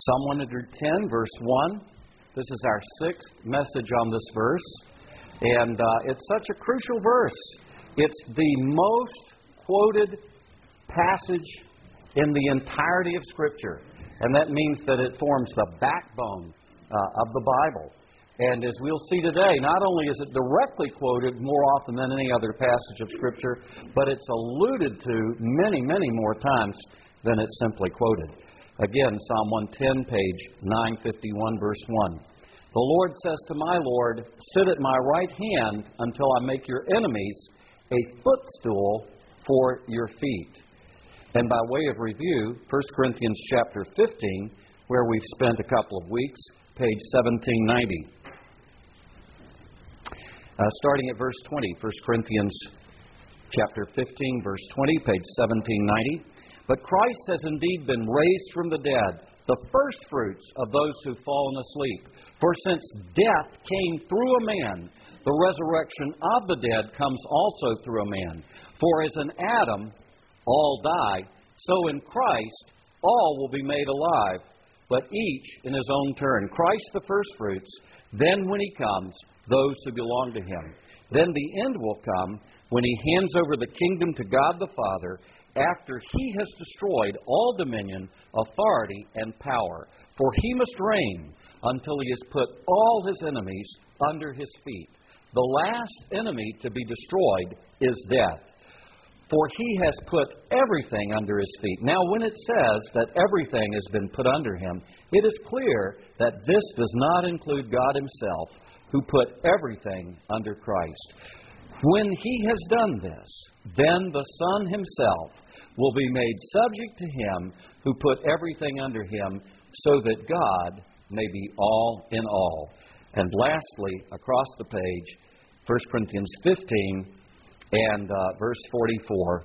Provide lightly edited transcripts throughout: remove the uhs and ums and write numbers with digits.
Psalm 110, verse 1. This is our sixth message on this verse. And it's such a crucial verse. It's the most quoted passage in the entirety of Scripture. And that means that it forms the backbone of the Bible. And as we'll see today, not only is it directly quoted more often than any other passage of Scripture, but it's alluded to many, many more times than it's simply quoted. Again, Psalm 110, page 951, verse 1. The Lord says to my Lord, sit at my right hand until I make your enemies a footstool for your feet. And by way of review, 1 Corinthians chapter 15, where we've spent a couple of weeks, page 1790. Starting at verse 20, 1 Corinthians chapter 15, verse 20, page 1790. But Christ has indeed been raised from the dead, the firstfruits of those who've fallen asleep. For since death came through a man, the resurrection of the dead comes also through a man. For as in Adam all die, so in Christ all will be made alive, but each in his own turn. Christ the firstfruits, then when he comes, those who belong to him. Then the end will come when he hands over the kingdom to God the Father, after he has destroyed all dominion, authority, and power. For he must reign until he has put all his enemies under his feet. The last enemy to be destroyed is death. For he has put everything under his feet. Now, when it says that everything has been put under him, it is clear that this does not include God himself, who put everything under Christ. When he has done this, then the Son himself will be made subject to him who put everything under him, so that God may be all in all. And lastly, across the page, 1 Corinthians 15 and verse 44.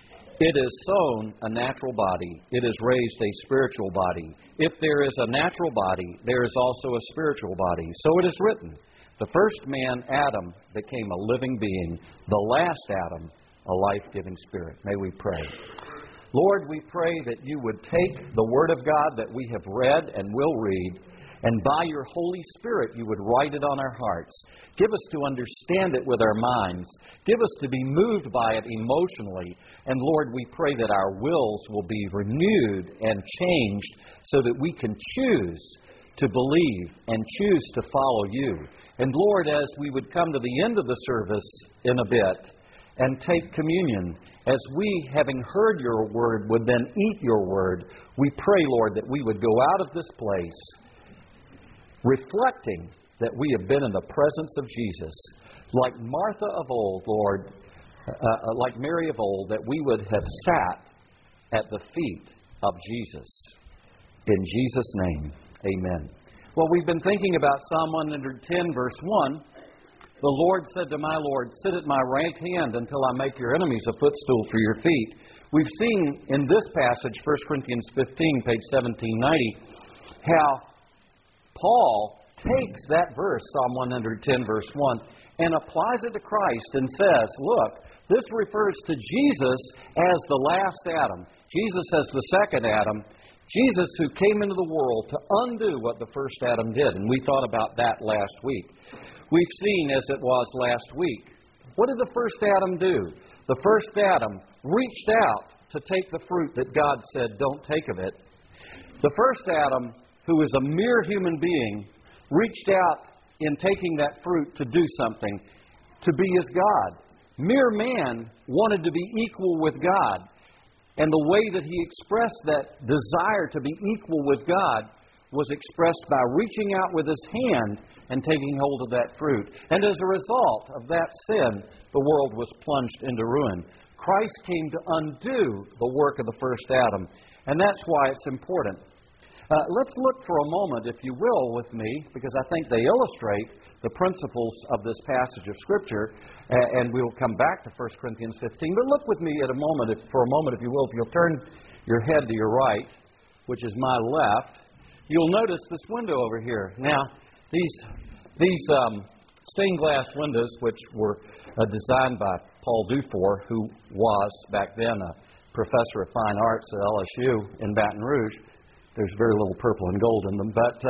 It is sown a natural body, it is raised a spiritual body. If there is a natural body, there is also a spiritual body. So it is written, the first man, Adam, became a living being. The last Adam, a life-giving spirit. May we pray. Lord, we pray that you would take the Word of God that we have read and will read, and by your Holy Spirit you would write it on our hearts. Give us to understand it with our minds. Give us to be moved by it emotionally. And Lord, we pray that our wills will be renewed and changed so that we can choose to believe and choose to follow you. And Lord, as we would come to the end of the service in a bit and take communion, as we, having heard your word, would then eat your word, we pray, Lord, that we would go out of this place reflecting that we have been in the presence of Jesus. Like Martha of old, Lord, like Mary of old, that we would have sat at the feet of Jesus. In Jesus' name, amen. Well, we've been thinking about Psalm 110, verse 1. The Lord said to my Lord, sit at my right hand until I make your enemies a footstool for your feet. We've seen in this passage, 1 Corinthians 15, page 1790, how Paul takes that verse, Psalm 110, verse 1, and applies it to Christ and says, look, this refers to Jesus as the last Adam. Jesus as the second Adam. Jesus who came into the world to undo what the first Adam did. And we thought about that last week. We've seen, as it was last week, what did the first Adam do? The first Adam reached out to take the fruit that God said, don't take of it. The first Adam, who was a mere human being, reached out in taking that fruit to do something, to be as God. Mere man wanted to be equal with God. And the way that he expressed that desire to be equal with God was expressed by reaching out with his hand and taking hold of that fruit. And as a result of that sin, the world was plunged into ruin. Christ came to undo the work of the first Adam. And that's why it's important. Let's look for a moment, if you will, with me, because I think they illustrate the principles of this passage of Scripture, and we'll come back to 1 Corinthians 15. But look with me for a moment, if you will. If you'll turn your head to your right, which is my left, you'll notice this window over here. Now, these stained glass windows, which were designed by Paul Dufour, who was back then a professor of fine arts at LSU in Baton Rouge, there's very little purple and gold in them. But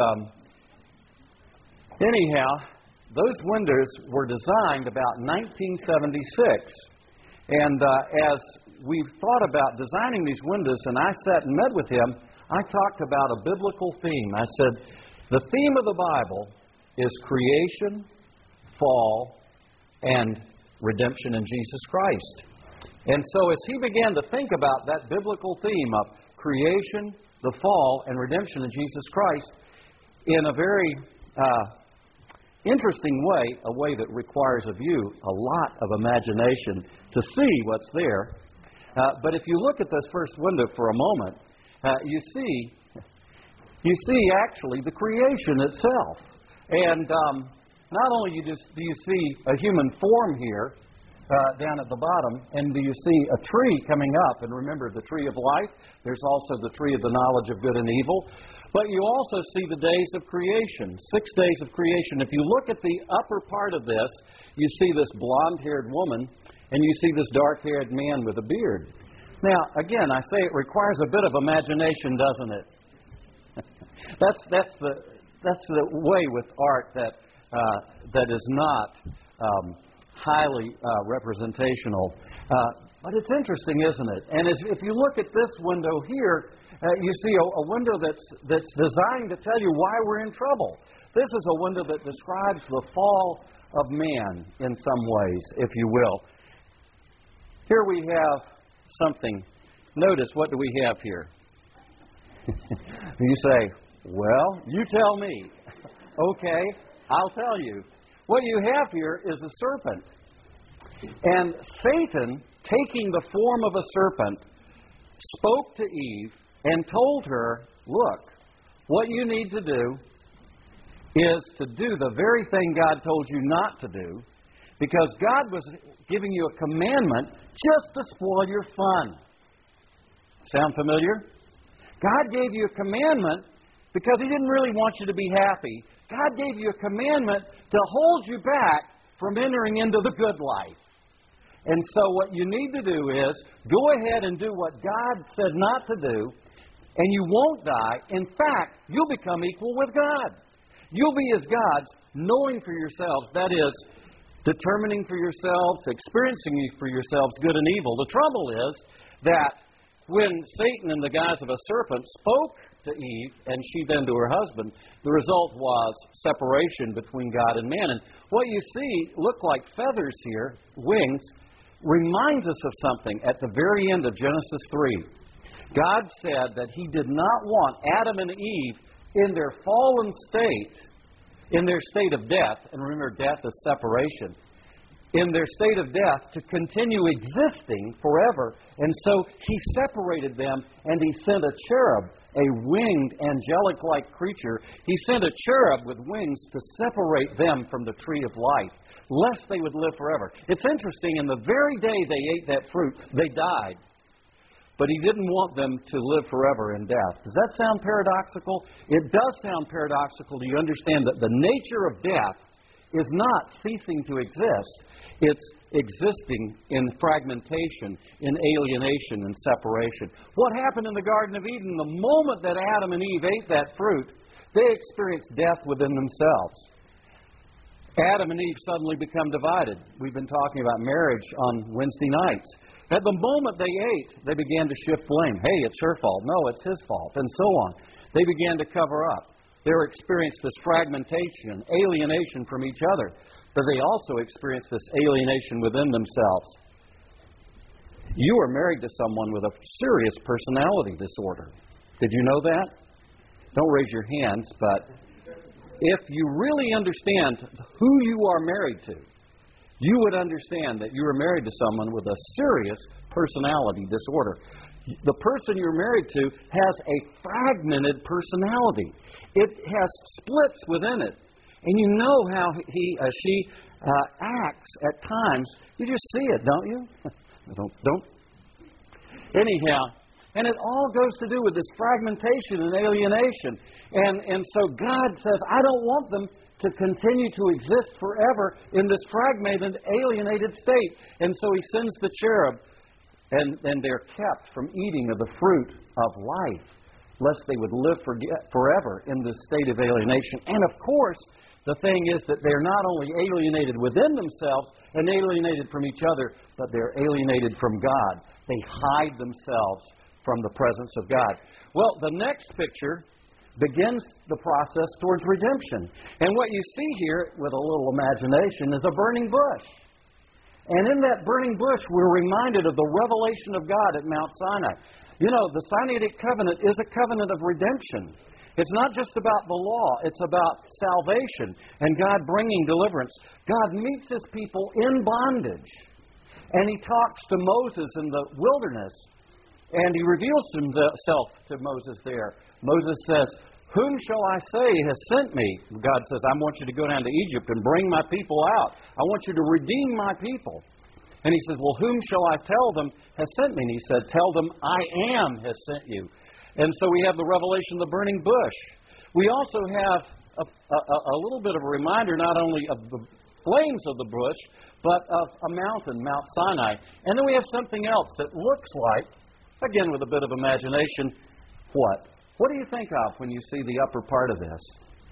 anyhow, those windows were designed about 1976. And as we thought about designing these windows, and I sat and met with him, I talked about a biblical theme. I said, the theme of the Bible is creation, fall, and redemption in Jesus Christ. And so as he began to think about that biblical theme of creation, the fall, and redemption in Jesus Christ, in a very interesting way, a way that requires of you a lot of imagination to see what's there. But if you look at this first window for a moment, you see actually the creation itself. And not only do you see a human form here down at the bottom, and do you see a tree coming up, and remember the tree of life, there's also the tree of the knowledge of good and evil, but you also see the days of creation, 6 days of creation. If you look at the upper part of this, you see this blonde-haired woman, and you see this dark-haired man with a beard. Now, again, I say it requires a bit of imagination, doesn't it? That's the way with art that is not highly representational. But it's interesting, isn't it? And if you look at this window here, you see a window that's designed to tell you why we're in trouble. This is a window that describes the fall of man in some ways, if you will. Here we have something. Notice, what do we have here? You say, well, you tell me. Okay, I'll tell you. What you have here is a serpent. And Satan, taking the form of a serpent, spoke to Eve and told her, look, what you need to do is to do the very thing God told you not to do, because God was giving you a commandment just to spoil your fun. Sound familiar? God gave you a commandment because He didn't really want you to be happy. God gave you a commandment to hold you back from entering into the good life. And so what you need to do is go ahead and do what God said not to do, and you won't die. In fact, you'll become equal with God. You'll be as gods, knowing for yourselves, that is, determining for yourselves, experiencing for yourselves good and evil. The trouble is that when Satan, in the guise of a serpent, spoke to Eve, and she then to her husband, the result was separation between God and man. And what you see look like feathers here, wings, reminds us of something at the very end of Genesis 3. God said that He did not want Adam and Eve in their fallen state, in their state of death, and remember, death is separation, in their state of death to continue existing forever. And so He separated them, and He sent a cherub, a winged, angelic-like creature. He sent a cherub with wings to separate them from the tree of life, lest they would live forever. It's interesting, in the very day they ate that fruit, they died. But He didn't want them to live forever in death. Does that sound paradoxical? It does sound paradoxical. Do you understand that the nature of death is not ceasing to exist? It's existing in fragmentation, in alienation and separation. What happened in the Garden of Eden? The moment that Adam and Eve ate that fruit, they experienced death within themselves. Adam and Eve suddenly become divided. We've been talking about marriage on Wednesday nights. At the moment they ate, they began to shift blame. Hey, it's her fault. No, it's his fault. And so on. They began to cover up. They experienced this fragmentation, alienation from each other. But they also experienced this alienation within themselves. You are married to someone with a serious personality disorder. Did you know that? Don't raise your hands, but if you really understand who you are married to, you would understand that you are married to someone with a serious personality disorder. The person you're married to has a fragmented personality. It has splits within it. And you know how she acts at times. You just see it, don't you? Don't. Anyhow, and it all goes to do with this fragmentation and alienation. And so God says, I don't want them to continue to exist forever in this fragmented, alienated state. And so He sends the cherub, and they're kept from eating of the fruit of life. lest they would live forever in this state of alienation. And of course, the thing is that they're not only alienated within themselves and alienated from each other, but they're alienated from God. They hide themselves from the presence of God. Well, the next picture begins the process towards redemption. And what you see here, with a little imagination, is a burning bush. And in that burning bush, we're reminded of the revelation of God at Mount Sinai. You know, the Sinaitic covenant is a covenant of redemption. It's not just about the law, it's about salvation and God bringing deliverance. God meets His people in bondage. And He talks to Moses in the wilderness. And He reveals Himself to Moses there. Moses says, "Whom shall I say has sent me?" God says, "I want you to go down to Egypt and bring my people out. I want you to redeem my people." And He says, "Well, whom shall I tell them has sent me?" And He said, "Tell them, I am has sent you." And so we have the revelation of the burning bush. We also have a little bit of a reminder not only of the flames of the bush, but of a mountain, Mount Sinai. And then we have something else that looks like, again with a bit of imagination, what? What do you think of when you see the upper part of this?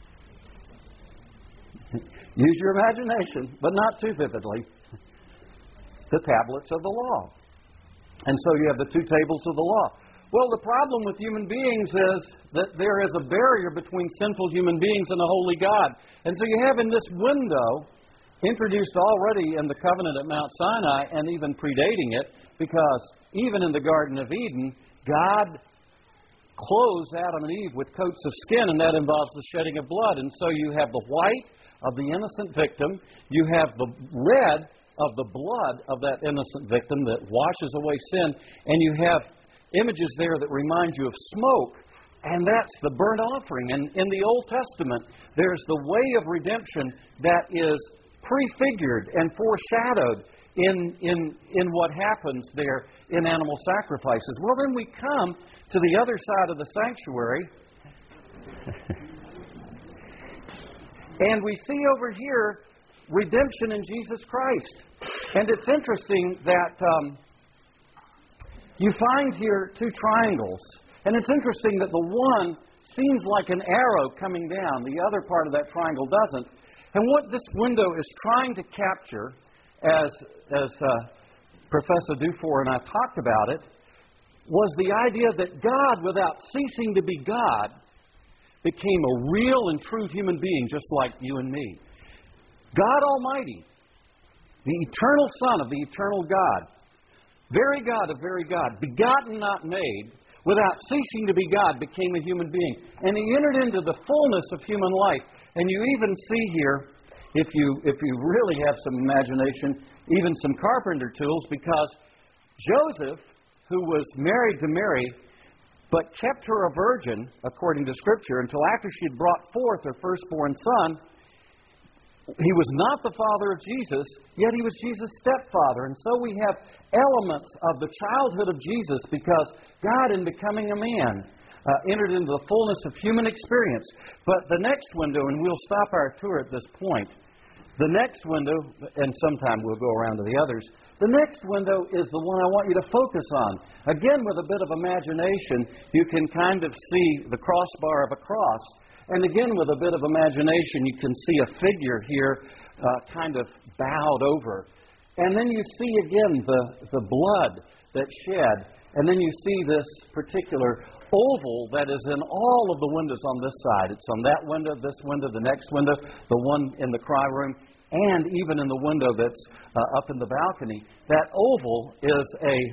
Use your imagination, but not too vividly. The tablets of the law. And so you have the two tables of the law. Well, the problem with human beings is that there is a barrier between sinful human beings and a holy God. And so you have in this window, introduced already in the covenant at Mount Sinai and even predating it, because even in the Garden of Eden, God clothes Adam and Eve with coats of skin, and that involves the shedding of blood. And so you have the white of the innocent victim, you have the red of the blood of that innocent victim that washes away sin, and you have images there that remind you of smoke, and that's the burnt offering. And in the Old Testament, there's the way of redemption that is prefigured and foreshadowed in what happens there in animal sacrifices. Well, then we come to the other side of the sanctuary, and we see over here redemption in Jesus Christ. And it's interesting that you find here two triangles. And it's interesting that the one seems like an arrow coming down. The other part of that triangle doesn't. And what this window is trying to capture, as Professor Dufour and I talked about it, was the idea that God, without ceasing to be God, became a real and true human being just like you and me. God Almighty, the eternal Son of the eternal God, very God of very God, begotten, not made, without ceasing to be God, became a human being. And He entered into the fullness of human life. And you even see here, if you really have some imagination, even some carpenter tools, because Joseph, who was married to Mary, but kept her a virgin, according to Scripture, until after she had brought forth her firstborn son, he was not the father of Jesus, yet he was Jesus' stepfather. And so we have elements of the childhood of Jesus, because God, in becoming a man, entered into the fullness of human experience. But the next window, and we'll stop our tour at this point, the next window, and sometime we'll go around to the others, the next window is the one I want you to focus on. Again, with a bit of imagination, you can kind of see the crossbar of a cross. And again, with a bit of imagination, you can see a figure here kind of bowed over. And then you see again the blood that's shed. And then you see this particular oval that is in all of the windows on this side. It's on that window, this window, the next window, the one in the cry room, and even in the window that's up in the balcony. That oval is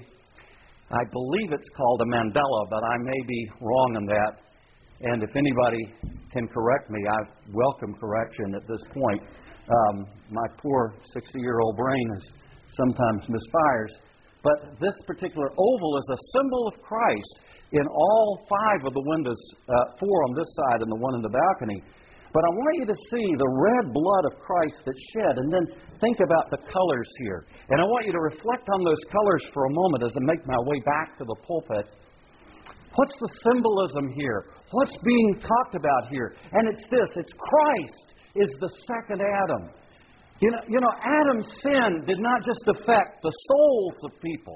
I believe it's called a mandala, but I may be wrong on that. And if anybody can correct me, I welcome correction at this point. My poor 60-year-old brain sometimes misfires. But this particular oval is a symbol of Christ in all 5 of the windows, 4 on this side and the one in the balcony. But I want you to see the red blood of Christ that's shed, and then think about the colors here. And I want you to reflect on those colors for a moment as I make my way back to the pulpit. What's the symbolism here? What's being talked about here? And it's this. It's Christ is the second Adam. You know, Adam's sin did not just affect the souls of people.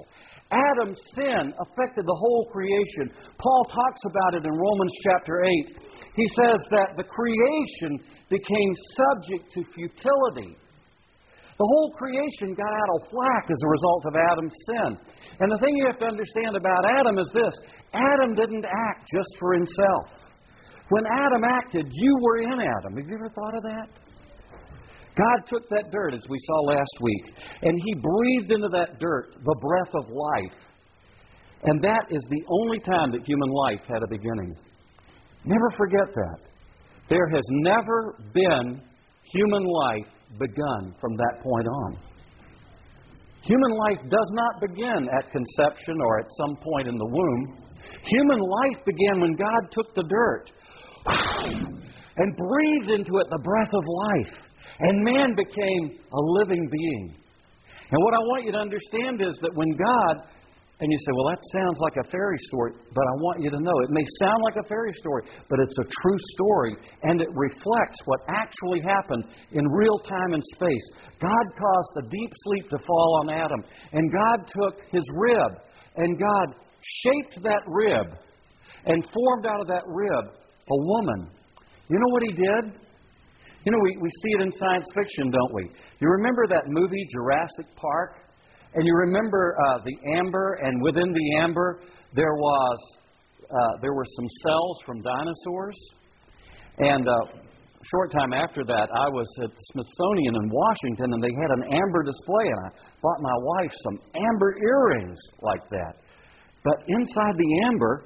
Adam's sin affected the whole creation. Paul talks about it in Romans chapter 8. He says that the creation became subject to futility. The whole creation got out of whack as a result of Adam's sin. And the thing you have to understand about Adam is this: Adam didn't act just for himself. When Adam acted, you were in Adam. Have you ever thought of that? God took that dirt, as we saw last week, and He breathed into that dirt the breath of life. And that is the only time that human life had a beginning. Never forget that. There has never been human life begun from that point on. Human life does not begin at conception or at some point in the womb. Human life began when God took the dirt and breathed into it the breath of life. And man became a living being. And what I want you to understand is that when God, and you say, well, that sounds like a fairy story, but I want you to know, it may sound like a fairy story, but it's a true story, and it reflects what actually happened in real time and space. God caused a deep sleep to fall on Adam, and God took his rib, and God shaped that rib, and formed out of that rib a woman. You know what He did? You know, we see it in science fiction, don't we? You remember that movie, Jurassic Park? And you remember the amber, and within the amber there were some cells from dinosaurs. And a short time after that, I was at the Smithsonian in Washington, and they had an amber display, and I bought my wife some amber earrings like that. But inside the amber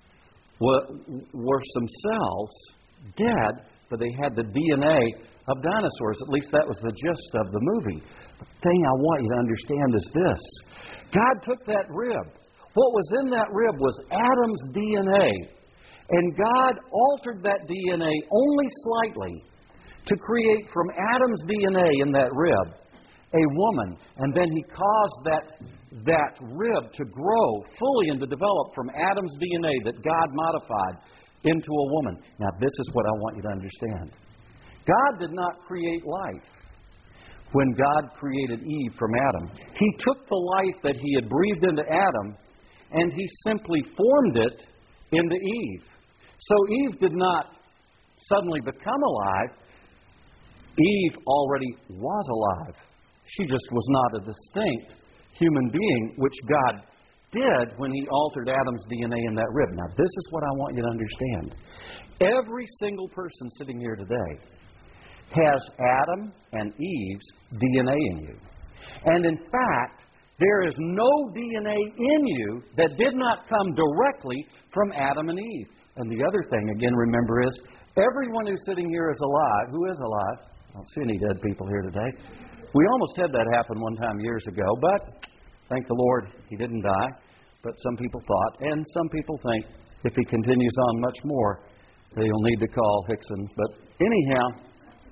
were some cells, dead, but they had the DNA of dinosaurs. At least that was the gist of the movie. The thing I want you to understand is this. God took that rib. What was in that rib was Adam's DNA. And God altered that DNA only slightly to create from Adam's DNA in that rib a woman. And then He caused that rib to grow fully and to develop from Adam's DNA that God modified into a woman. Now, this is what I want you to understand. God did not create life when God created Eve from Adam. He took the life that He had breathed into Adam, and He simply formed it into Eve. So Eve did not suddenly become alive. Eve already was alive. She just was not a distinct human being, which God did when He altered Adam's DNA in that rib. Now, this is what I want you to understand. Every single person sitting here today has Adam and Eve's DNA in you. And in fact, there is no DNA in you that did not come directly from Adam and Eve. And the other thing, again, remember, is everyone who's sitting here is alive. Who is alive? I don't see any dead people here today. We almost had that happen one time years ago, but thank the Lord, he didn't die. But some people thought, and some people think, if he continues on much more, they'll need to call Hickson. But anyhow,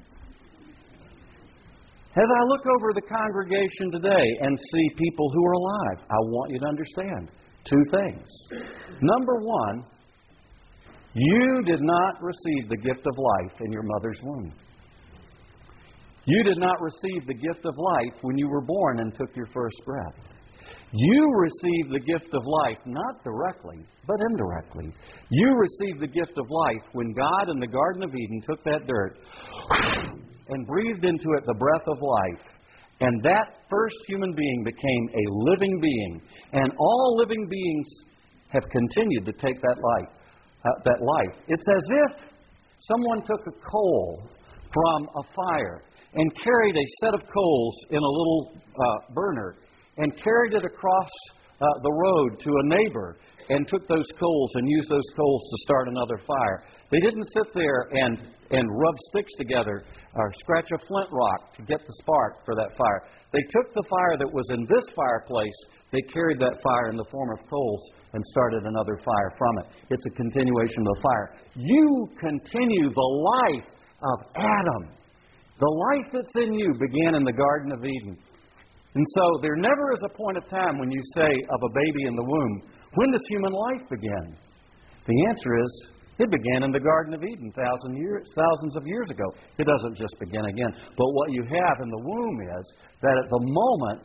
as I look over the congregation today and see people who are alive, I want you to understand two things. Number one, you did not receive the gift of life in your mother's womb. You did not receive the gift of life when you were born and took your first breath. You received the gift of life not directly, but indirectly. You received the gift of life when God in the Garden of Eden took that dirt and breathed into it the breath of life. And that first human being became a living being. And all living beings have continued to take that life. It's as if someone took a coal from a fire and carried a set of coals in a little burner and carried it across the road to a neighbor and took those coals and used those coals to start another fire. They didn't sit there and rub sticks together or scratch a flint rock to get the spark for that fire. They took the fire that was in this fireplace, they carried that fire in the form of coals and started another fire from it. It's a continuation of the fire. You continue the life of Adam. The life that's in you began in the Garden of Eden. And so there never is a point of time when you say of a baby in the womb, when does human life begin? The answer is, it began in the Garden of Eden thousands of years ago. It doesn't just begin again. But what you have in the womb is that at the moment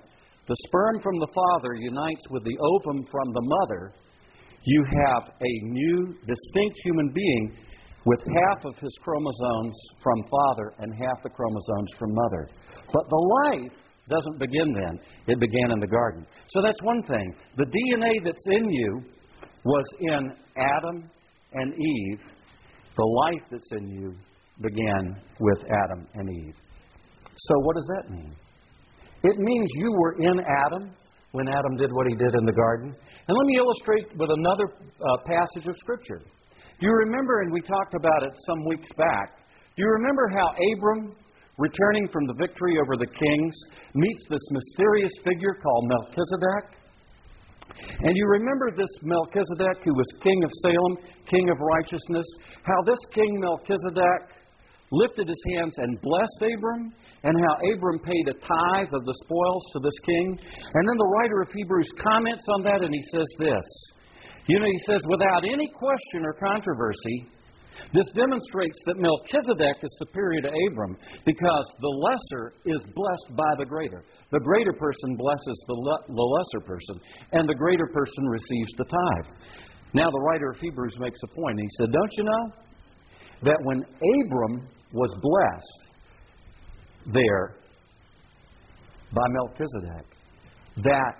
the sperm from the father unites with the ovum from the mother, you have a new, distinct human being with half of his chromosomes from father and half the chromosomes from mother. But the life doesn't begin then. It began in the garden. So that's one thing. The DNA that's in you was in Adam and Eve. The life that's in you began with Adam and Eve. So what does that mean? It means you were in Adam when Adam did what he did in the garden. And let me illustrate with another passage of Scripture. Do you remember, and we talked about it some weeks back, do you remember how Abram, returning from the victory over the kings, meets this mysterious figure called Melchizedek? And you remember this Melchizedek who was king of Salem, king of righteousness, how this king Melchizedek lifted his hands and blessed Abram, and how Abram paid a tithe of the spoils to this king. And then the writer of Hebrews comments on that, and he says this. He says, without any question or controversy, this demonstrates that Melchizedek is superior to Abram because the lesser is blessed by the greater. The greater person blesses the lesser person, and the greater person receives the tithe. Now the writer of Hebrews makes a point. He said, don't you know that when Abram was blessed there by Melchizedek, that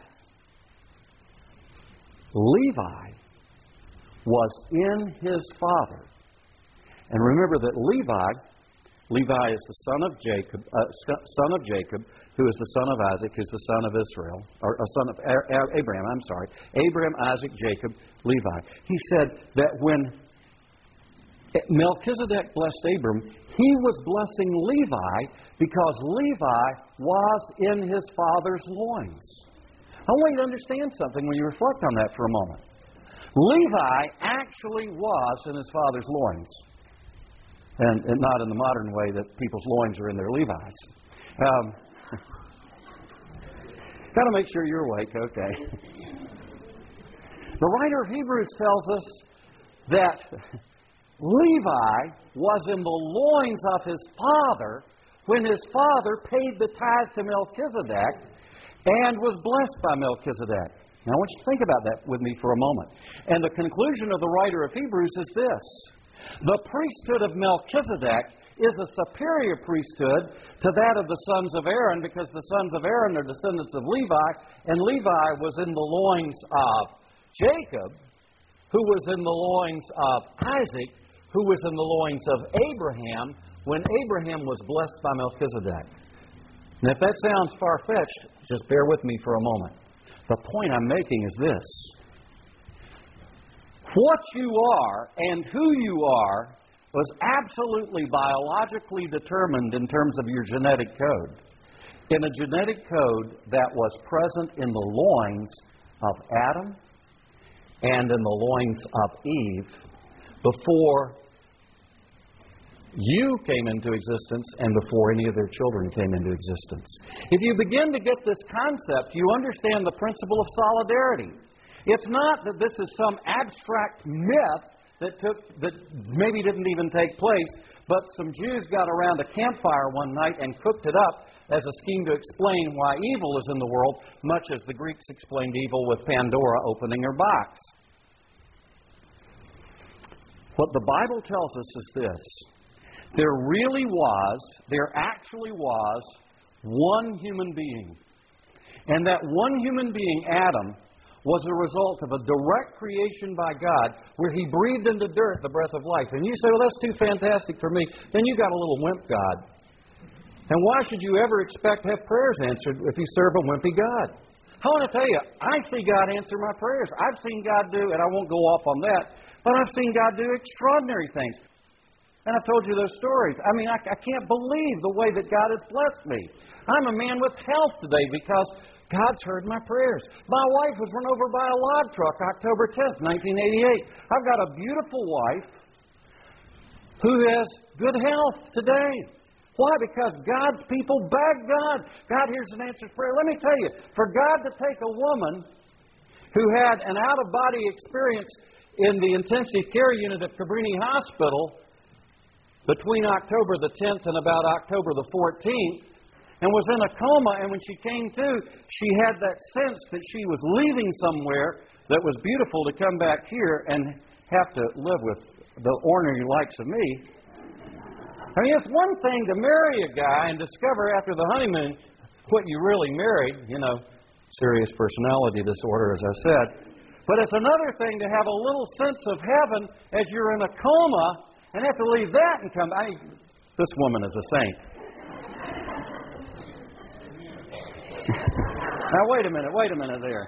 Levi was in his father. And remember that Levi is the son of Jacob, who is the son of Isaac, who is the son of Israel, or a son of Abraham, Abraham, Isaac, Jacob, Levi. He said that when Melchizedek blessed Abram, he was blessing Levi because Levi was in his father's loins. I want you to understand something when you reflect on that for a moment. Levi actually was in his father's loins. And not in the modern way that people's loins are in their Levi's. Got to make sure you're awake, okay. The writer of Hebrews tells us that Levi was in the loins of his father when his father paid the tithe to Melchizedek and was blessed by Melchizedek. Now I want you to think about that with me for a moment. And the conclusion of the writer of Hebrews is this. The priesthood of Melchizedek is a superior priesthood to that of the sons of Aaron because the sons of Aaron are descendants of Levi, and Levi was in the loins of Jacob, who was in the loins of Isaac, who was in the loins of Abraham when Abraham was blessed by Melchizedek. And if that sounds far-fetched, just bear with me for a moment. The point I'm making is this. What you are and who you are was absolutely biologically determined in terms of your genetic code. In a genetic code that was present in the loins of Adam and in the loins of Eve before you came into existence and before any of their children came into existence. If you begin to get this concept, you understand the principle of solidarity. It's not that this is some abstract myth that maybe didn't even take place, but some Jews got around a campfire one night and cooked it up as a scheme to explain why evil is in the world, much as the Greeks explained evil with Pandora opening her box. What the Bible tells us is this. There actually was one human being. And that one human being, Adam, was a result of a direct creation by God where He breathed into dirt the breath of life. And you say, well, that's too fantastic for me. Then you got a little wimp God. And why should you ever expect to have prayers answered if you serve a wimpy God? I want to tell you, I see God answer my prayers. I've seen God do, and I won't go off on that, but I've seen God do extraordinary things. And I've told you those stories. I mean, I can't believe the way that God has blessed me. I'm a man with health today because God's heard my prayers. My wife was run over by a log truck October 10th, 1988. I've got a beautiful wife who has good health today. Why? Because God's people beg God. God hears and answers prayer. Let me tell you, for God to take a woman who had an out-of-body experience in the intensive care unit at Cabrini Hospital between October the 10th and about October the 14th, and was in a coma, and when she came to, she had that sense that she was leaving somewhere that was beautiful to come back here and have to live with the ornery likes of me. I mean, it's one thing to marry a guy and discover after the honeymoon what you really married, serious personality disorder, as I said. But it's another thing to have a little sense of heaven as you're in a coma and have to leave that and come. This woman is a saint. Now, wait a minute there.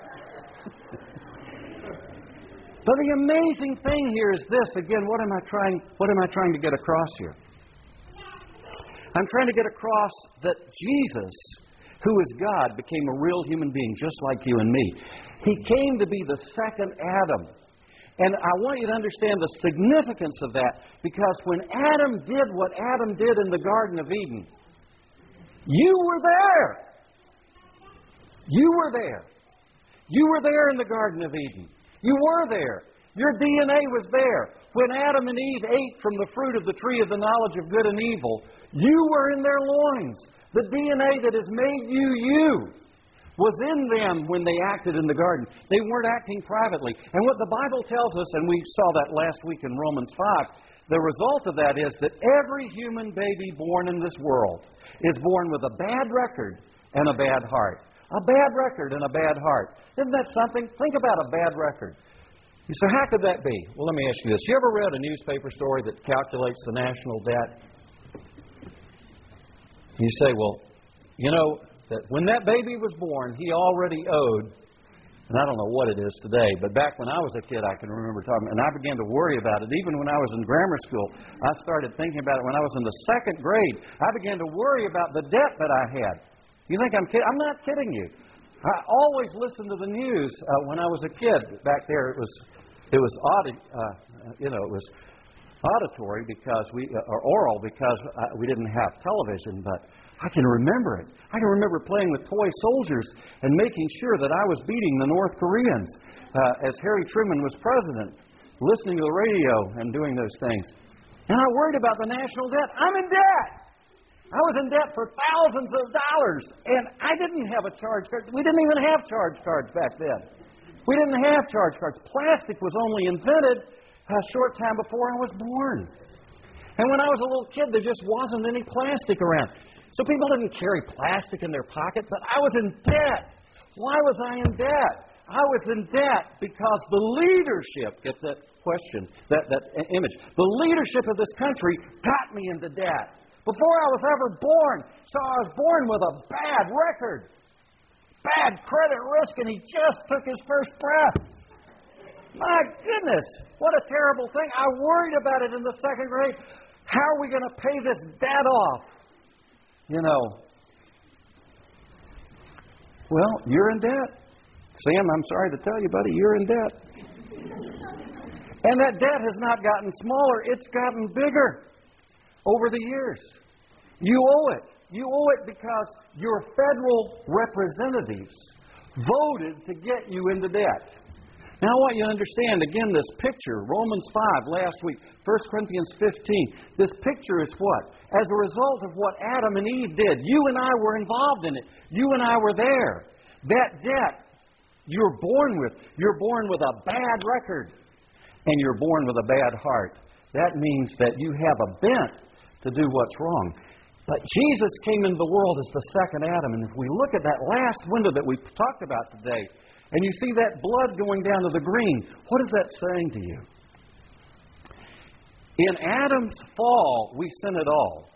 But the amazing thing here is this. Again, what am I trying to get across here? I'm trying to get across that Jesus, who is God, became a real human being just like you and me. He came to be the second Adam. And I want you to understand the significance of that, because when Adam did what Adam did in the Garden of Eden, you were there. You were there. You were there in the Garden of Eden. You were there. Your DNA was there. When Adam and Eve ate from the fruit of the tree of the knowledge of good and evil, you were in their loins. The DNA that has made you was in them when they acted in the garden. They weren't acting privately. And what the Bible tells us, and we saw that last week in Romans 5, the result of that is that every human baby born in this world is born with a bad record and a bad heart. A bad record and a bad heart. Isn't that something? Think about a bad record. You say, how could that be? Well, let me ask you this. You ever read a newspaper story that calculates the national debt? You say, well, that when that baby was born, he already owed, and I don't know what it is today, but back when I was a kid, I can remember talking, and I began to worry about it. Even when I was in grammar school, I started thinking about it. When I was in the second grade, I began to worry about the debt that I had. You think I'm kidding? I'm not kidding you. I always listened to the news when I was a kid. Back there, it was auditory because or oral because we didn't have television. But I can remember it. I can remember playing with toy soldiers and making sure that I was beating the North Koreans as Harry Truman was president, listening to the radio and doing those things. And I worried about the national debt. I'm in debt. I was in debt for thousands of dollars, and I didn't have a charge card. We didn't even have charge cards back then. We didn't have charge cards. Plastic was only invented a short time before I was born. And when I was a little kid, there just wasn't any plastic around. So people didn't carry plastic in their pocket, but I was in debt. Why was I in debt? I was in debt because the leadership, get that question, that image, the leadership of this country got me into debt. Before I was ever born. So I was born with a bad record. Bad credit risk, and he just took his first breath. My goodness, what a terrible thing. I worried about it in the second grade. How are we going to pay this debt off? Well, you're in debt. Sam, I'm sorry to tell you, buddy, you're in debt. And that debt has not gotten smaller. It's gotten bigger. Over the years. You owe it. You owe it because your federal representatives voted to get you into debt. Now I want you to understand, again, this picture, Romans 5 last week, 1 Corinthians 15. This picture is what? As a result of what Adam and Eve did. You and I were involved in it. You and I were there. That debt you're born with. You're born with a bad record. And you're born with a bad heart. That means that you have a bent to do what's wrong. But Jesus came into the world as the second Adam. And if we look at that last window that we talked about today, and you see that blood going down to the green, what is that saying to you? In Adam's fall, we sin it all.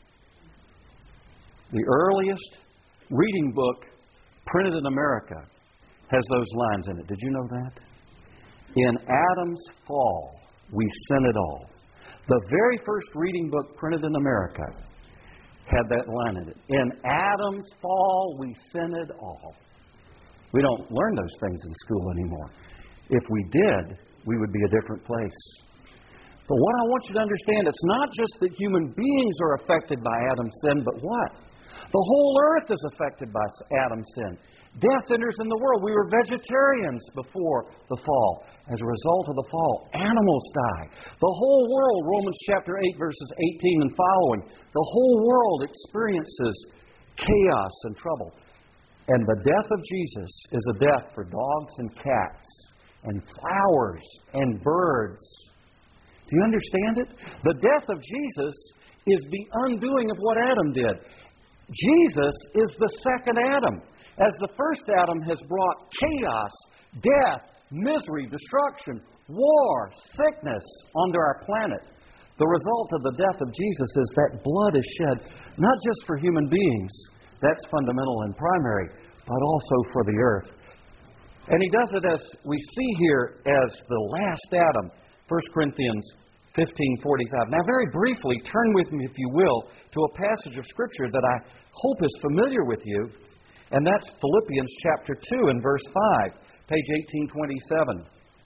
The earliest reading book printed in America has those lines in it. Did you know that? In Adam's fall, we sin it all. The very first reading book printed in America had that line in it. In Adam's fall, we sinned all. We don't learn those things in school anymore. If we did, we would be a different place. But what I want you to understand, it's not just that human beings are affected by Adam's sin, but what? The whole earth is affected by Adam's sin. Death enters in the world. We were vegetarians before the fall. As a result of the fall, animals die. The whole world, Romans chapter 8, verses 18 and following, the whole world experiences chaos and trouble. And the death of Jesus is a death for dogs and cats and flowers and birds. Do you understand it? The death of Jesus is the undoing of what Adam did. Jesus is the second Adam. As the first Adam has brought chaos, death, misery, destruction, war, sickness onto our planet, the result of the death of Jesus is that blood is shed, not just for human beings, that's fundamental and primary, but also for the earth. And He does it, as we see here, as the last Adam. 1 Corinthians 15:45. Now, very briefly, turn with me, if you will, to a passage of Scripture that I hope is familiar with you, and that's Philippians chapter 2 and verse 5, page 1827.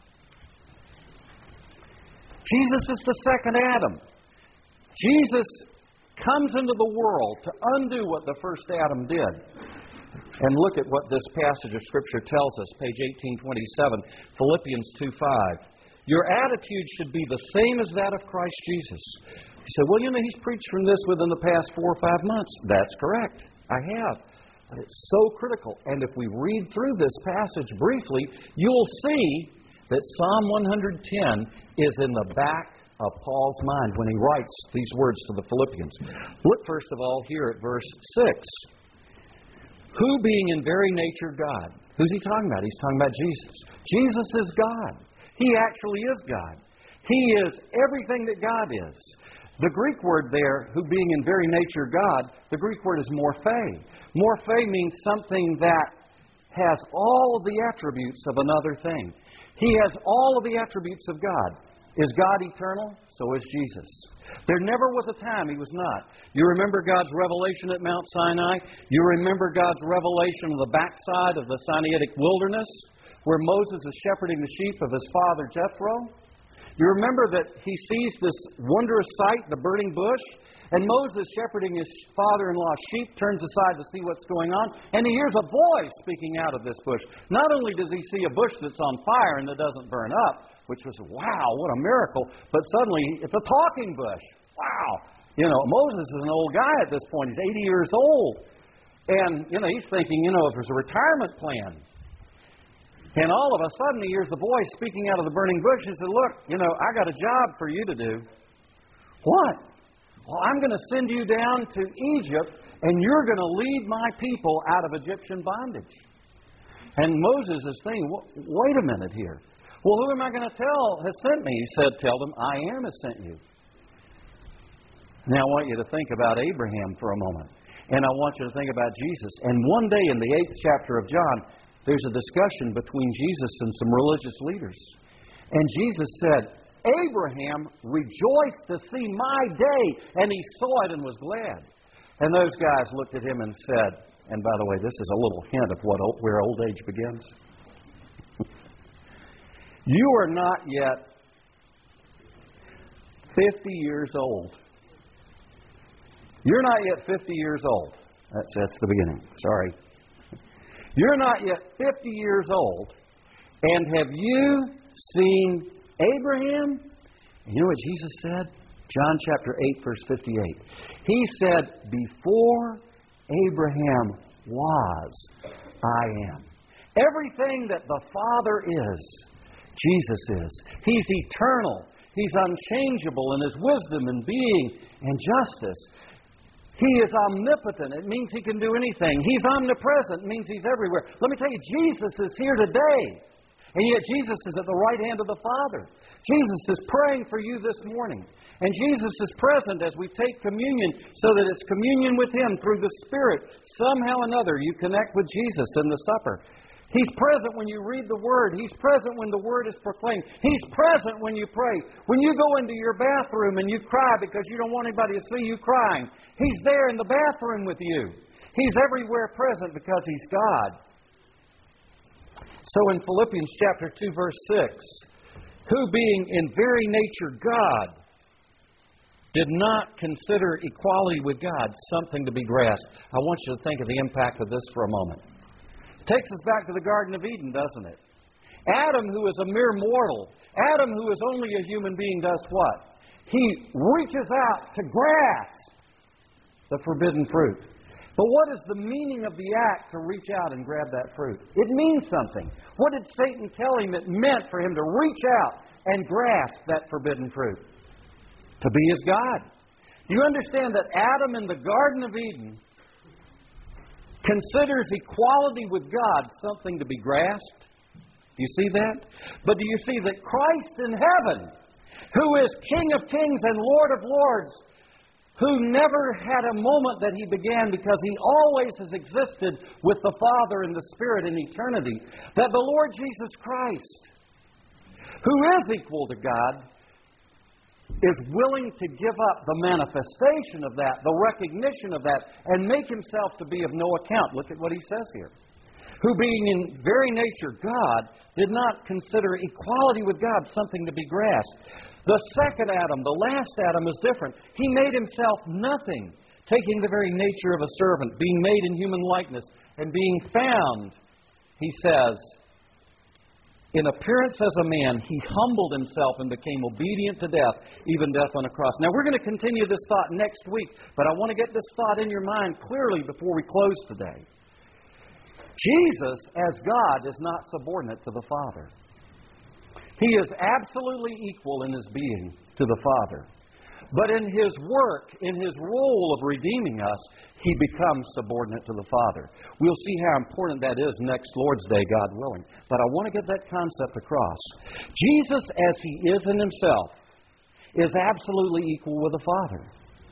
Jesus is the second Adam. Jesus comes into the world to undo what the first Adam did. And look at what this passage of Scripture tells us, page 1827, Philippians 2:5. Your attitude should be the same as that of Christ Jesus. You say, well, he's preached from this within the past 4 or 5 months. That's correct. I have. But it's so critical. And if we read through this passage briefly, you'll see that Psalm 110 is in the back of Paul's mind when he writes these words to the Philippians. Look first of all here at verse 6. Who being in very nature God. Who's he talking about? He's talking about Jesus. Jesus is God. He actually is God. He is everything that God is. The Greek word there, who being in very nature God, the Greek word is morphe. Morphe means something that has all of the attributes of another thing. He has all of the attributes of God. Is God eternal? So is Jesus. There never was a time He was not. You remember God's revelation at Mount Sinai? You remember God's revelation on the backside of the Sinaitic wilderness, where Moses is shepherding the sheep of his father Jethro? You remember that he sees this wondrous sight, the burning bush, and Moses, shepherding his father-in-law's sheep, turns aside to see what's going on, and he hears a voice speaking out of this bush. Not only does he see a bush that's on fire and that doesn't burn up, which was, wow, what a miracle, but suddenly it's a talking bush. Wow. Moses is an old guy at this point. He's 80 years old. And, he's thinking, if there's a retirement plan. And all of a sudden he hears the voice speaking out of the burning bush. He said, look, I got a job for you to do. What? Well, I'm going to send you down to Egypt, and you're going to lead my people out of Egyptian bondage. And Moses is thinking, wait a minute here. Well, who am I going to tell has sent me? He said, tell them, I am has sent you. Now I want you to think about Abraham for a moment. And I want you to think about Jesus. And one day in the 8th chapter of John, there's a discussion between Jesus and some religious leaders. And Jesus said, Abraham rejoiced to see my day, and he saw it and was glad. And those guys looked at him and said, and by the way, this is a little hint of where old age begins. You are not yet 50 years old. You're not yet 50 years old. That's the beginning. Sorry. You're not yet 50 years old, and have you seen Abraham? And you know what Jesus said? John chapter 8, verse 58. He said, before Abraham was, I am. Everything that the Father is, Jesus is. He's eternal. He's unchangeable in His wisdom and being and justice. He is omnipotent. It means He can do anything. He's omnipresent. It means He's everywhere. Let me tell you, Jesus is here today. And yet Jesus is at the right hand of the Father. Jesus is praying for you this morning. And Jesus is present as we take communion so that it's communion with Him through the Spirit. Somehow or another you connect with Jesus in the supper. He's present when you read the Word. He's present when the Word is proclaimed. He's present when you pray. When you go into your bathroom and you cry because you don't want anybody to see you crying, He's there in the bathroom with you. He's everywhere present because He's God. So in Philippians chapter 2, verse 6, who being in very nature God, did not consider equality with God something to be grasped. I want you to think of the impact of this for a moment. Takes us back to the Garden of Eden, doesn't it? Adam, who is a mere mortal, Adam, who is only a human being, does what? He reaches out to grasp the forbidden fruit. But what is the meaning of the act to reach out and grab that fruit? It means something. What did Satan tell him it meant for him to reach out and grasp that forbidden fruit? To be his God. Do you understand that Adam in the Garden of Eden considers equality with God something to be grasped? Do you see that? But do you see that Christ in heaven, who is King of kings and Lord of lords, who never had a moment that He began because He always has existed with the Father and the Spirit in eternity, that the Lord Jesus Christ, who is equal to God, is willing to give up the manifestation of that, the recognition of that, and make Himself to be of no account. Look at what He says here. Who being in very nature God, did not consider equality with God something to be grasped. The second Adam, the last Adam, is different. He made Himself nothing, taking the very nature of a servant, being made in human likeness, and being found, He says, in appearance as a man, He humbled Himself and became obedient to death, even death on a cross. Now, we're going to continue this thought next week, but I want to get this thought in your mind clearly before we close today. Jesus, as God, is not subordinate to the Father. He is absolutely equal in His being to the Father. But in His work, in His role of redeeming us, He becomes subordinate to the Father. We'll see how important that is next Lord's Day, God willing. But I want to get that concept across. Jesus, as He is in Himself, is absolutely equal with the Father.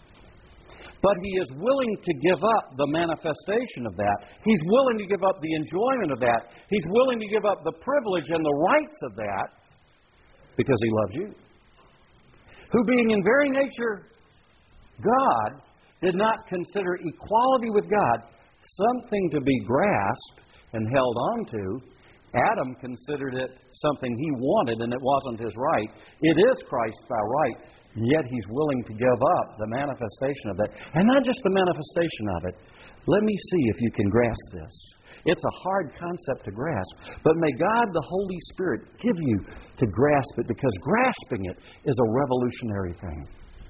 But He is willing to give up the manifestation of that. He's willing to give up the enjoyment of that. He's willing to give up the privilege and the rights of that because He loves you. Who being in very nature God, did not consider equality with God something to be grasped and held on to. Adam considered it something he wanted and it wasn't his right. It is Christ by right. Yet He's willing to give up the manifestation of that. And not just the manifestation of it. Let me see if you can grasp this. It's a hard concept to grasp. But may God, the Holy Spirit, give you to grasp it, because grasping it is a revolutionary thing.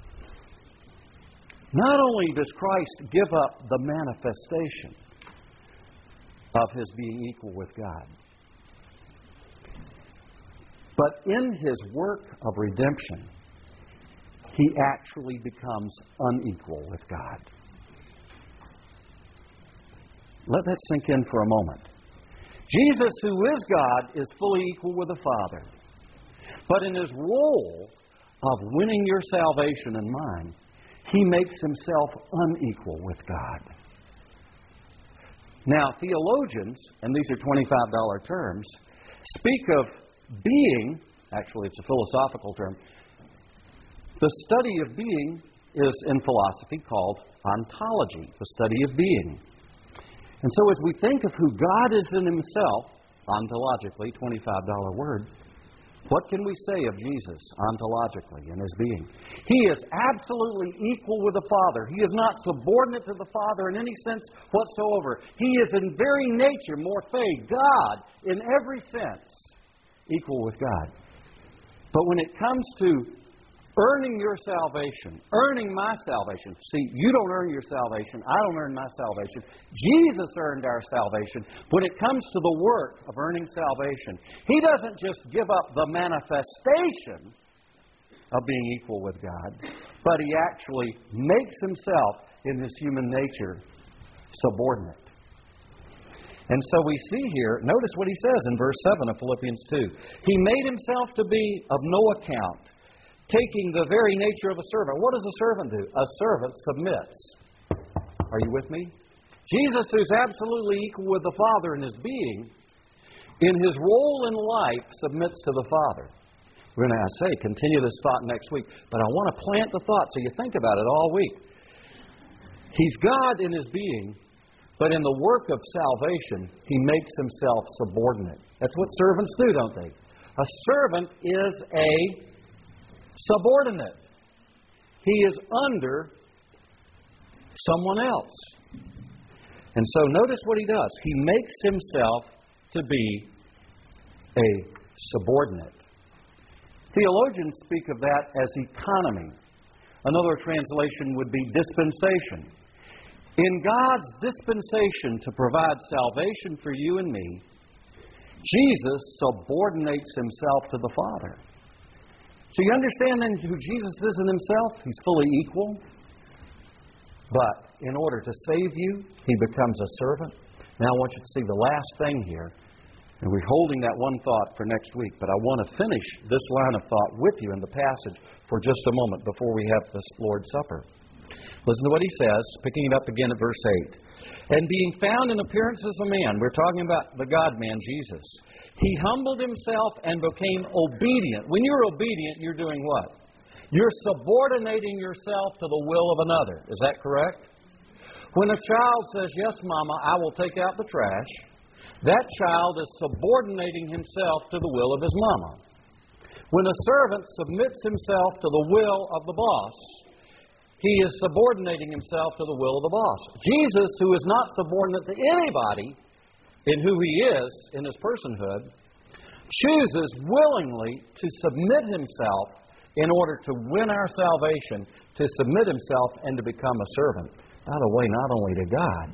Not only does Christ give up the manifestation of His being equal with God, but in His work of redemption, He actually becomes unequal with God. Let that sink in for a moment. Jesus, who is God, is fully equal with the Father. But in His role of winning your salvation and mine, He makes Himself unequal with God. Now, theologians, and these are $25 terms, speak of being, actually it's a philosophical term, the study of being is in philosophy called ontology, the study of being. And so as we think of who God is in Himself, ontologically, $25 word, what can we say of Jesus ontologically in His being? He is absolutely equal with the Father. He is not subordinate to the Father in any sense whatsoever. He is in very nature, morphe, God, in every sense, equal with God. But when it comes to earning your salvation, earning my salvation. See, you don't earn your salvation. I don't earn my salvation. Jesus earned our salvation. When it comes to the work of earning salvation, He doesn't just give up the manifestation of being equal with God, but He actually makes Himself in His human nature subordinate. And so we see here, notice what He says in verse 7 of Philippians 2. He made Himself to be of no account, taking the very nature of a servant. What does a servant do? A servant submits. Are you with me? Jesus, who's absolutely equal with the Father in His being, in His role in life, submits to the Father. We're going to continue this thought next week, but I want to plant the thought so you think about it all week. He's God in His being, but in the work of salvation, He makes Himself subordinate. That's what servants do, don't they? A servant is a subordinate. He is under someone else. And so notice what He does. He makes Himself to be a subordinate. Theologians speak of that as economy. Another translation would be dispensation. In God's dispensation to provide salvation for you and me, Jesus subordinates Himself to the Father. So you understand then who Jesus is in Himself? He's fully equal. But in order to save you, He becomes a servant. Now I want you to see the last thing here. And we're holding that one thought for next week. But I want to finish this line of thought with you in the passage for just a moment before we have this Lord's Supper. Listen to what He says, picking it up again at verse 8. And being found in appearance as a man, we're talking about the God-man, Jesus. He humbled Himself and became obedient. When you're obedient, you're doing what? You're subordinating yourself to the will of another. Is that correct? When a child says, yes, Mama, I will take out the trash, that child is subordinating himself to the will of his mama. When a servant submits himself to the will of the boss, he is subordinating himself to the will of the boss. Jesus, who is not subordinate to anybody in who He is, in His personhood, chooses willingly to submit Himself in order to win our salvation, to submit Himself and to become a servant. By the way, not only to God,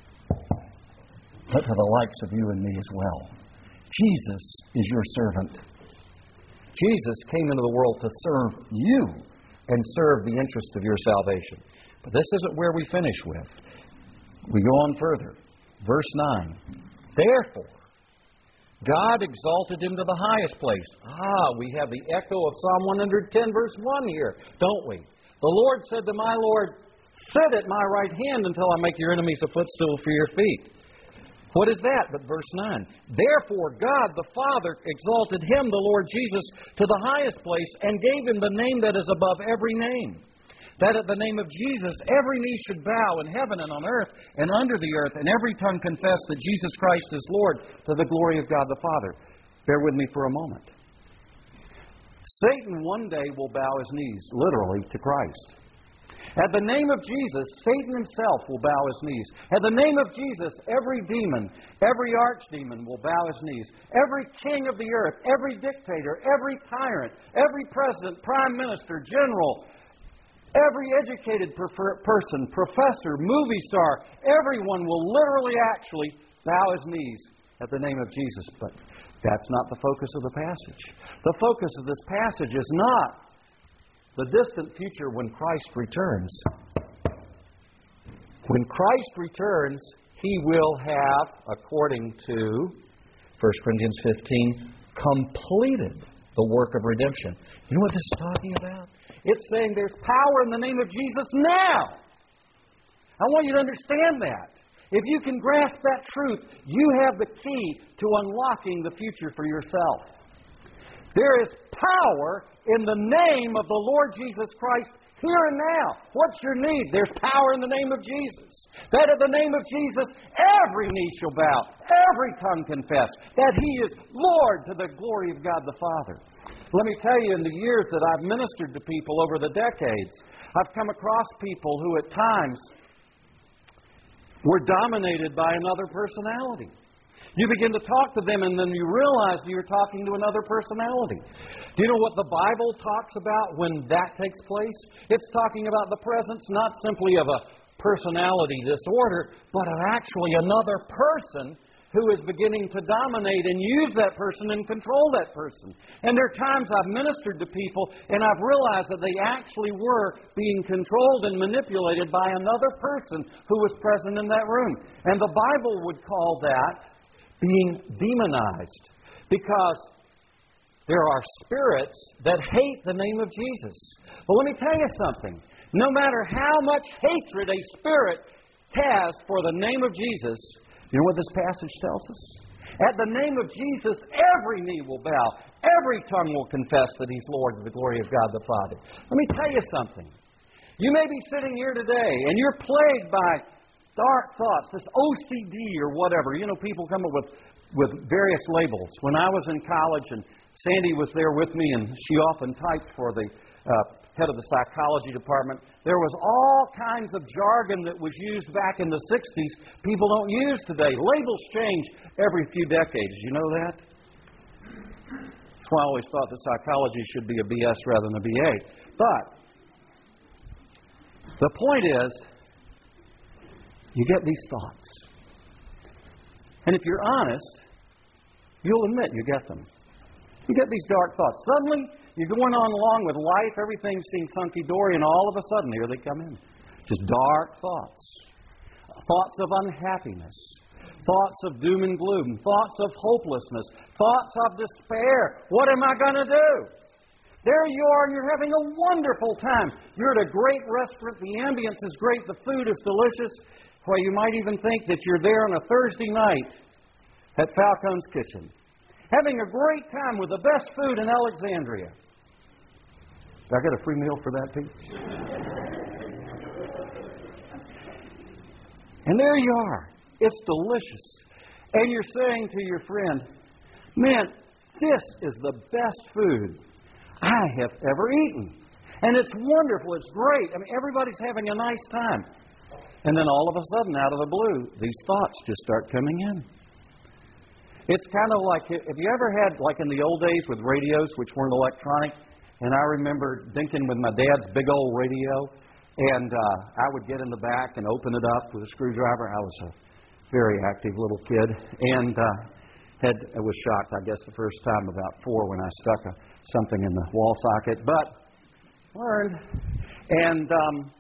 but to the likes of you and me as well. Jesus is your servant. Jesus came into the world to serve you and serve the interest of your salvation. But this isn't where we finish with. We go on further. Verse 9. Therefore, God exalted Him to the highest place. We have the echo of Psalm 110, verse 1 here, don't we? The Lord said to my Lord, sit at my right hand until I make your enemies a footstool for your feet. What is that but verse 9? Therefore God the Father exalted Him, the Lord Jesus, to the highest place and gave Him the name that is above every name. That at the name of Jesus every knee should bow in heaven and on earth and under the earth, and every tongue confess that Jesus Christ is Lord, to the glory of God the Father. Bear with me for a moment. Satan one day will bow his knees, literally, to Christ. At the name of Jesus, Satan himself will bow his knees. At the name of Jesus, every demon, every archdemon will bow his knees. Every king of the earth, every dictator, every tyrant, every president, prime minister, general, every educated person, professor, movie star, everyone will literally actually bow his knees at the name of Jesus. But that's not the focus of the passage. The focus of this passage is not the distant future when Christ returns. When Christ returns, He will have, according to 1 Corinthians 15, completed the work of redemption. You know what this is talking about? It's saying there's power in the name of Jesus now. I want you to understand that. If you can grasp that truth, you have the key to unlocking the future for yourself. There is power in the name of the Lord Jesus Christ here and now. What's your need? There's power in the name of Jesus. That at the name of Jesus, every knee shall bow, every tongue confess that He is Lord to the glory of God the Father. Let me tell you, in the years that I've ministered to people over the decades, I've come across people who at times were dominated by another personality. You begin to talk to them and then you realize that you're talking to another personality. Do you know what the Bible talks about when that takes place? It's talking about the presence not simply of a personality disorder, but of actually another person who is beginning to dominate and use that person and control that person. And there are times I've ministered to people and I've realized that they actually were being controlled and manipulated by another person who was present in that room. And the Bible would call that being demonized, because there are spirits that hate the name of Jesus. But let me tell you something. No matter how much hatred a spirit has for the name of Jesus, you know what this passage tells us? At the name of Jesus, every knee will bow, every tongue will confess that He's Lord to the glory of God the Father. Let me tell you something. You may be sitting here today and you're plagued by dark thoughts, this OCD or whatever. You know, people come up with various labels. When I was in college and Sandy was there with me and she often typed for the head of the psychology department, there was all kinds of jargon that was used back in the 60s people don't use today. Labels change every few decades. You know that? That's why I always thought that psychology should be a BS rather than a BA. But the point is, You get these thoughts. And if you're honest, you'll admit you get them. You get these dark thoughts. Suddenly, you're going on along with life, everything seems hunky-dory, and all of a sudden, here they come in. Just dark thoughts. Thoughts of unhappiness. Thoughts of doom and gloom. Thoughts of hopelessness. Thoughts of despair. What am I going to do? There you are, and you're having a wonderful time. You're at a great restaurant. The ambience is great. The food is delicious. Why, you might even think that you're there on a Thursday night at Falcone's Kitchen, having a great time with the best food in Alexandria. Did I get a free meal for that, Pete? And there you are. It's delicious. And you're saying to your friend, man, this is the best food I have ever eaten. And it's wonderful. It's great. I mean, everybody's having a nice time. And then all of a sudden, out of the blue, these thoughts just start coming in. It's kind of like, have you ever had, like in the old days with radios, which weren't electronic, and I remember dinking with my dad's big old radio, and I would get in the back and open it up with a screwdriver. I was a very active little kid, and I was shocked, I guess, the first time about 4 when I stuck something in the wall socket, but learned. And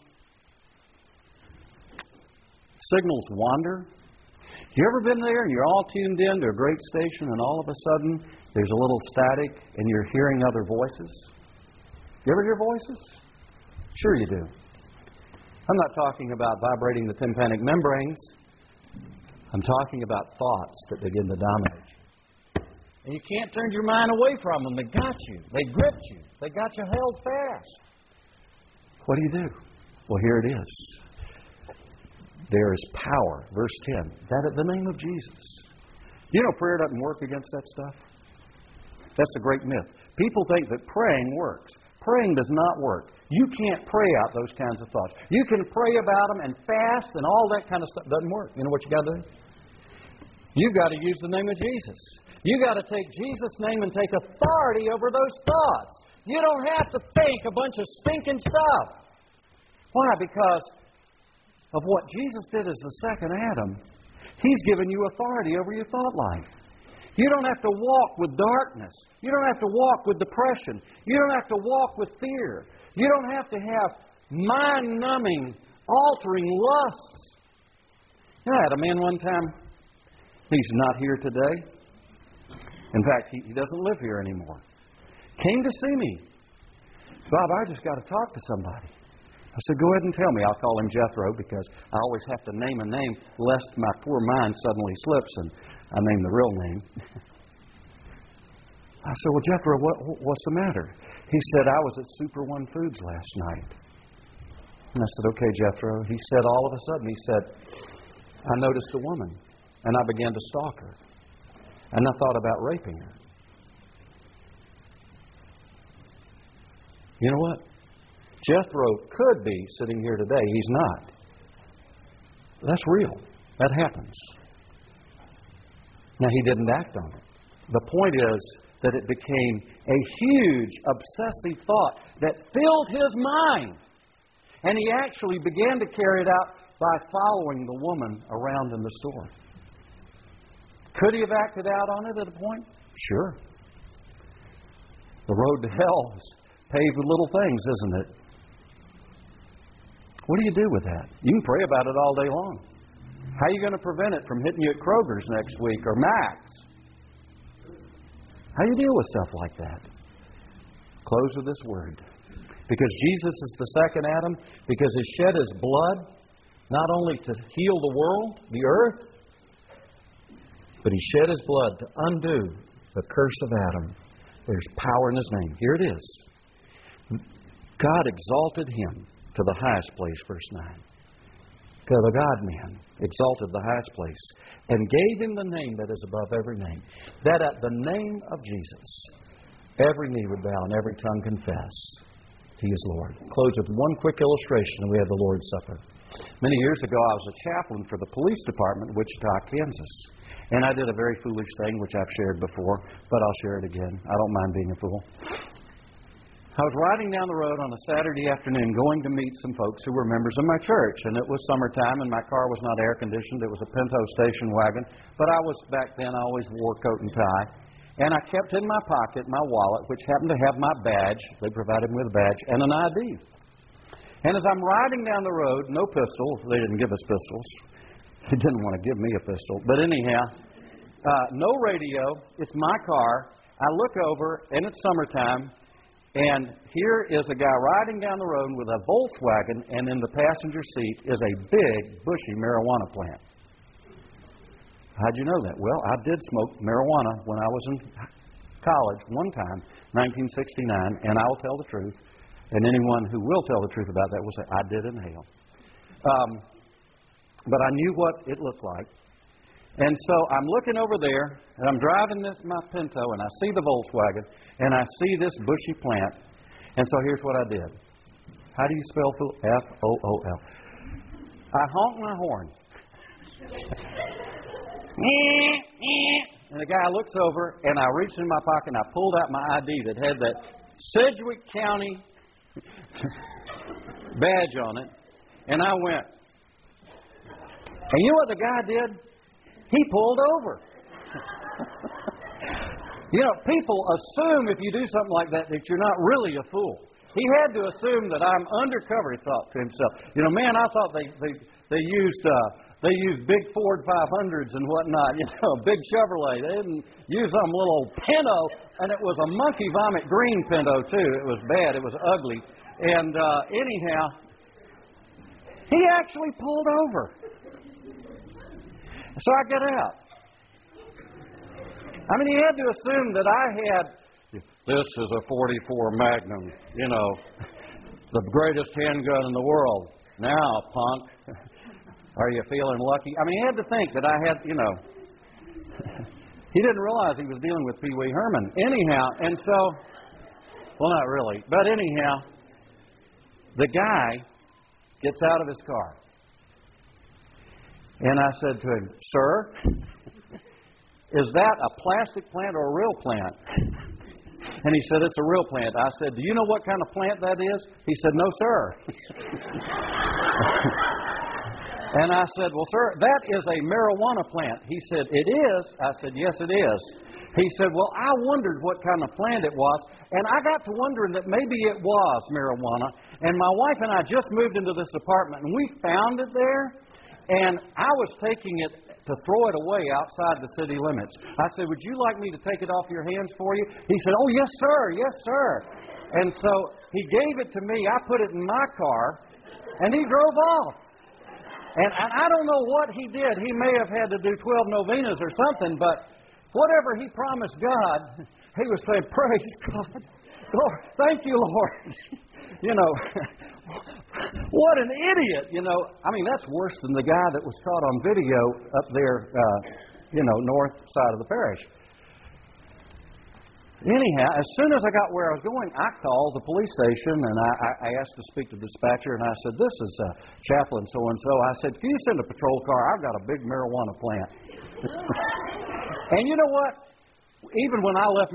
signals wander. You ever been there and you're all tuned in to a great station and all of a sudden there's a little static and you're hearing other voices? You ever hear voices? Sure you do. I'm not talking about vibrating the tympanic membranes. I'm talking about thoughts that begin to dominate you. And you can't turn your mind away from them. They got you. They gripped you. They got you held fast. What do? Well, here it is. There is power. Verse 10. That at the name of Jesus. You know prayer doesn't work against that stuff. That's a great myth. People think that praying works. Praying does not work. You can't pray out those kinds of thoughts. You can pray about them and fast and all that kind of stuff. Doesn't work. You know what you got to do? You've got to use the name of Jesus. You've got to take Jesus' name and take authority over those thoughts. You don't have to think a bunch of stinking stuff. Why? Because of what Jesus did as the second Adam. He's given you authority over your thought life. You don't have to walk with darkness. You don't have to walk with depression. You don't have to walk with fear. You don't have to have mind-numbing, altering lusts. You know, I had a man one time. He's not here today. In fact, he doesn't live here anymore. Came to see me. Bob, I just got to talk to somebody. I said, go ahead and tell me. I'll call him Jethro because I always have to name a name lest my poor mind suddenly slips and I name the real name. I said, well, Jethro, what's the matter? He said, I was at Super One Foods last night. And I said, okay, Jethro. He said, all of a sudden, he said, I noticed a woman and I began to stalk her. And I thought about raping her. You know what? Jethro could be sitting here today. He's not. That's real. That happens. Now, he didn't act on it. The point is that it became a huge, obsessive thought that filled his mind. And he actually began to carry it out by following the woman around in the store. Could he have acted out on it at a point? Sure. The road to hell is paved with little things, isn't it? What do you do with that? You can pray about it all day long. How are you going to prevent it from hitting you at Kroger's next week or Mac's? How do you deal with stuff like that? Close with this word. Because Jesus is the second Adam, because He shed His blood, not only to heal the world, the earth, but He shed His blood to undo the curse of Adam. There's power in His name. Here it is. God exalted Him to the highest place, verse 9. The God-man exalted the highest place and gave Him the name that is above every name, that at the name of Jesus every knee would bow and every tongue confess He is Lord. Close with one quick illustration, and we have the Lord's Supper. Many years ago, I was a chaplain for the police department in Wichita, Kansas. And I did a very foolish thing, which I've shared before, but I'll share it again. I don't mind being a fool. I was riding down the road on a Saturday afternoon going to meet some folks who were members of my church. And it was summertime, and my car was not air-conditioned. It was a Pinto station wagon. But I was, back then, I always wore coat and tie. And I kept in my pocket my wallet, which happened to have my badge. They provided me with a badge and an ID. And as I'm riding down the road, no pistols. They didn't give us pistols. They didn't want to give me a pistol. But anyhow, no radio. It's my car. I look over, and it's summertime. And here is a guy riding down the road with a Volkswagen, and in the passenger seat is a big, bushy marijuana plant. How'd you know that? Well, I did smoke marijuana when I was in college one time, 1969, and I will tell the truth. And anyone who will tell the truth about that will say, I did inhale. But I knew what it looked like. And so I'm looking over there, and I'm driving my Pinto, and I see the Volkswagen, and I see this bushy plant. And so here's what I did. How do you spell fool? F-O-O-L. I honked my horn. And the guy looks over, and I reached in my pocket, and I pulled out my ID that had that Sedgwick County badge on it. And I went. And you know what the guy did? He pulled over. You know, people assume if you do something like that that you're not really a fool. He had to assume that I'm undercover, he thought to himself. You know, man, I thought they used big Ford 500s and whatnot, you know, big Chevrolet. They didn't use some little old Pinto, and it was a monkey vomit green Pinto, too. It was bad. It was ugly. And anyhow, he actually pulled over. So I get out. I mean, he had to assume that I had, this is a .44 Magnum, you know, the greatest handgun in the world. Now, punk, are you feeling lucky? I mean, he had to think that I had, you know, he didn't realize he was dealing with Pee Wee Herman. Anyhow, and so, well, not really, but anyhow, the guy gets out of his car. And I said to him, sir, is that a plastic plant or a real plant? And he said, it's a real plant. I said, do you know what kind of plant that is? He said, no, sir. And I said, well, sir, that is a marijuana plant. He said, it is? I said, yes, it is. He said, well, I wondered what kind of plant it was, and I got to wondering that maybe it was marijuana. And my wife and I just moved into this apartment, and we found it there. And I was taking it to throw it away outside the city limits. I said, would you like me to take it off your hands for you? He said, oh, yes, sir, yes, sir. And so he gave it to me. I put it in my car, and he drove off. And I don't know what he did. He may have had to do 12 novenas or something, but whatever he promised God, he was saying, praise God. Lord, thank you, Lord. You know, what an idiot, you know. I mean, that's worse than the guy that was caught on video up there, you know, north side of the parish. Anyhow, as soon as I got where I was going, I called the police station, and I asked to speak to the dispatcher, and I said, this is Chaplain so-and-so. I said, can you send a patrol car? I've got a big marijuana plant. And you know what? Even when I left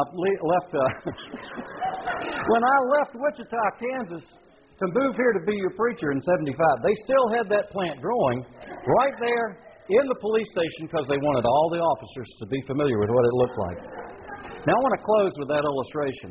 when I left Wichita, Kansas, to move here to be your preacher in 75, they still had that plant growing right there in the police station because they wanted all the officers to be familiar with what it looked like. Now, I want to close with that illustration.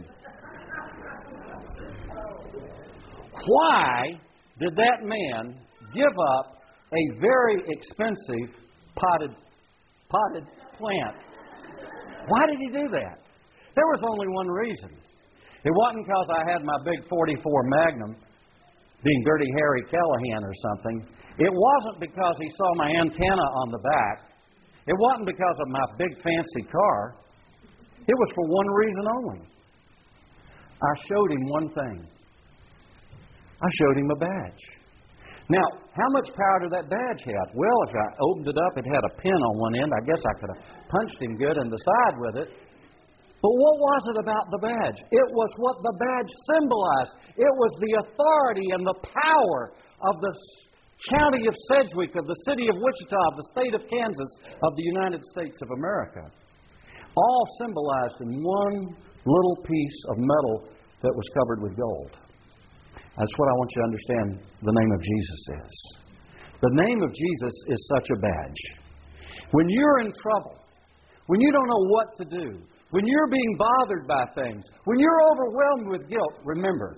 Why did that man give up a very expensive potted plant? Why did he do that? There was only one reason. It wasn't because I had my big .44 Magnum, being Dirty Harry Callahan or something. It wasn't because he saw my antenna on the back. It wasn't because of my big fancy car. It was for one reason only. I showed him one thing. I showed him a badge. Now, how much power did that badge have? Well, if I opened it up, it had a pin on one end. I guess I could have punched him good in the side with it. But what was it about the badge? It was what the badge symbolized. It was the authority and the power of the county of Sedgwick, of the city of Wichita, of the state of Kansas, of the United States of America. All symbolized in one little piece of metal that was covered with gold. That's what I want you to understand the name of Jesus is. The name of Jesus is such a badge. When you're in trouble, when you don't know what to do, when you're being bothered by things, when you're overwhelmed with guilt, remember,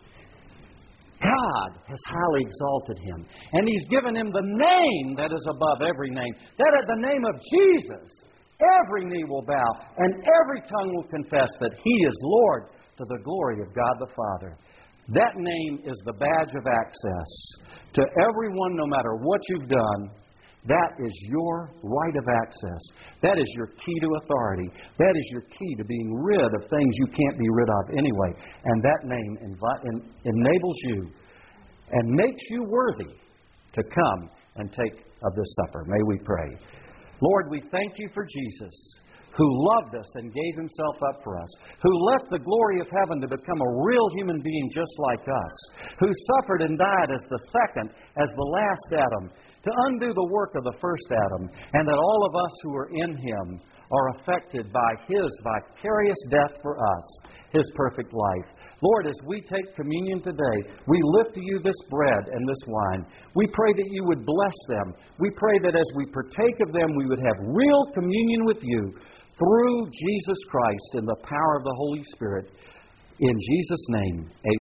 God has highly exalted Him. And He's given Him the name that is above every name. That at the name of Jesus, every knee will bow and every tongue will confess that He is Lord to the glory of God the Father. That name is the badge of access to everyone, no matter what you've done. That is your right of access. That is your key to authority. That is your key to being rid of things you can't be rid of anyway. And that name enables you and makes you worthy to come and take of this supper. May we pray. Lord, we thank You for Jesus, who loved us and gave Himself up for us, who left the glory of heaven to become a real human being just like us, who suffered and died as the second, as the last Adam, to undo the work of the first Adam, and that all of us who are in Him are affected by His vicarious death for us, His perfect life. Lord, as we take communion today, we lift to You this bread and this wine. We pray that You would bless them. We pray that as we partake of them, we would have real communion with You through Jesus Christ in the power of the Holy Spirit. In Jesus' name, amen.